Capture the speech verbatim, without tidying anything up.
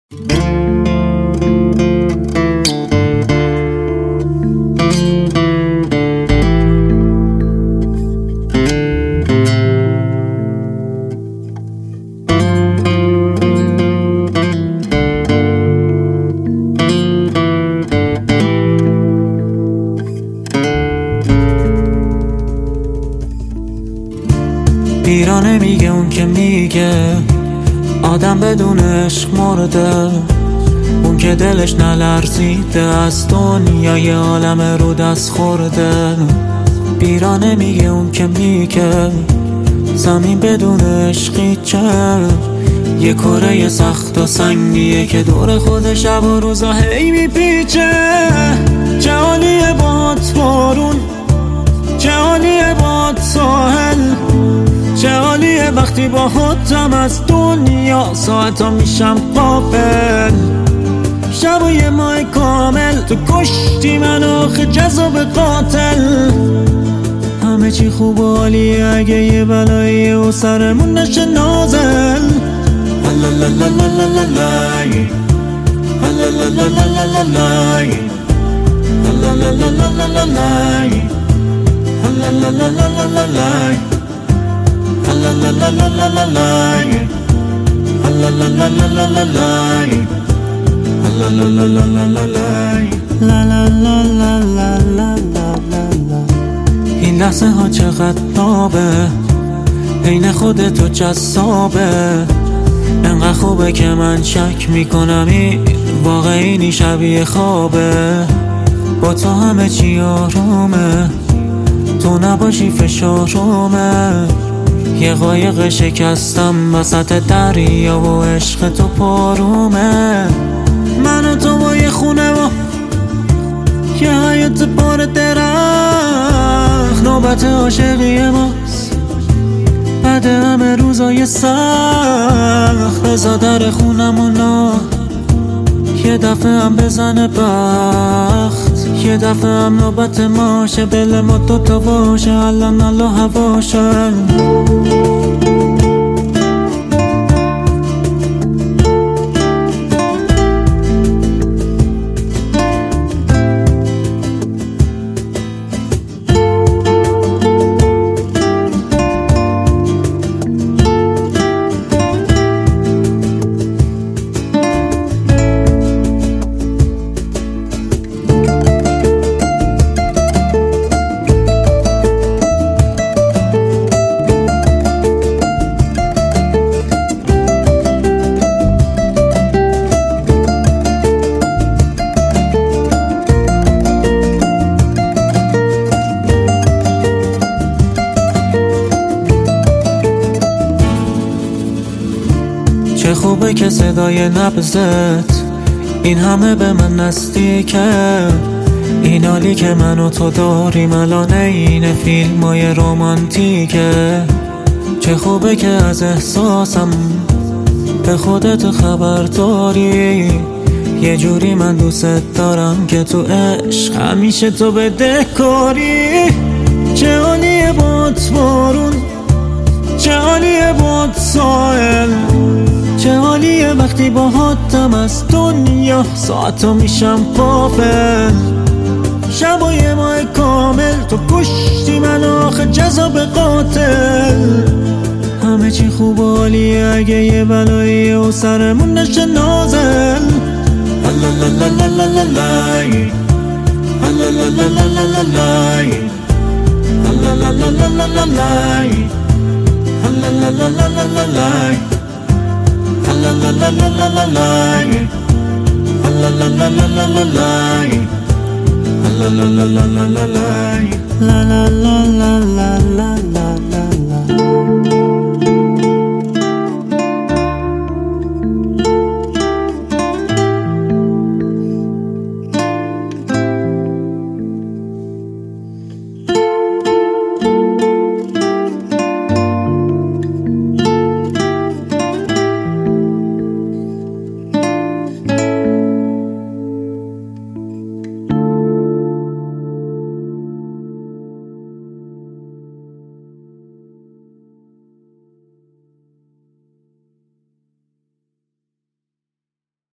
پیرانه میگه اون که میگه آدم بدون عشق مرده، اون که دلش نلرزیده از دنیای عالم رو دست خورده. پیرانه میگه اون که میگه زمین بدون عشقی چه، یه کره سخت و سنگیه که دور خود شب و روزا هی میپیچه. چه حالیه باد بارون، چه حالیه باد ساحل، چه حالیه وقتی با خودم از دنیا ساعتا میشم غافل. شب و یه ماه کامل تو کشتی من آخه جذاب قاتل. همه چی خوب و عالیه اگه یه بلاییه و سرمون نشه نازل. این لحظه ها چقدر نابه، عین خودتو جذابه. انقدر خوبه که من شک میکنم این واقعی شبیه خوابه. با تو همه چی آرومه، تو نباشی فشارومه. یه قایق شکستم وسط دریا و عشق تو پارومه. من و تو با یه خونه و یه حیات بار درخت، نوبت عاشقی ماست بعد همه روزای سخت. بزا در خونمونو یه دفعه هم بزنه بخت، یه دفعه هم نوبت ماشه دل ما دوتا باشه الان الله هواشه. چه خوبه که صدای نبضت این همه به من نزدیکه. این حالی که من و تو داریم الان این فیلم های رومانتیکه. چه خوبه که از احساسم به خودت خبر داری. یه جوری من دوست دارم که تو عشق همیشه تو بدهکاری. چه حالیه باد بارون، چه حالیه باد ساحل، چه حالیه وقتی با حاتم از دنیا ساعتا میشم غافل. شب و یه ماه کامل تو کشتی من آخه جذاب قاتل. همه چی خوب و عالیه اگه یه بلاییه و سرمون نشه نازل. La la la la la la